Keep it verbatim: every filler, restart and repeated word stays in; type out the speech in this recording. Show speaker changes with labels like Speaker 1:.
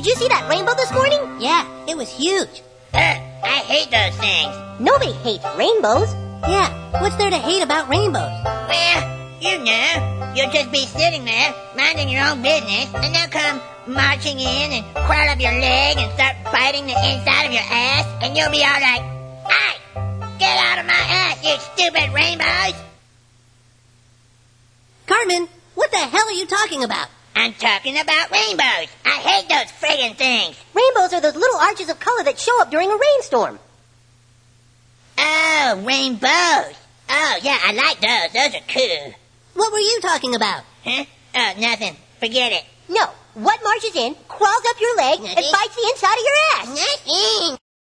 Speaker 1: did you see that rainbow this morning?
Speaker 2: Yeah, it was huge.
Speaker 3: Ugh, I hate those things.
Speaker 1: Nobody hates rainbows.
Speaker 2: Yeah, what's there to hate about rainbows?
Speaker 3: Well, you know, you'll just be sitting there, minding your own business, and they'll come marching in and curl up your leg and start biting the inside of your ass, and you'll be all like, "Hey, get out of my ass, you stupid rainbows!"
Speaker 2: Cartman, what the hell are you talking about?
Speaker 3: I'm talking about rainbows. I hate those friggin' things.
Speaker 1: Rainbows are those little arches of color that show up during a rainstorm.
Speaker 3: Oh, rainbows. Oh, yeah, I like those. Those are cool.
Speaker 2: What were you talking about?
Speaker 3: Huh? Oh, nothing. Forget it.
Speaker 1: No, what marches in, crawls up your leg, and bites the inside of your ass?
Speaker 3: Nothing.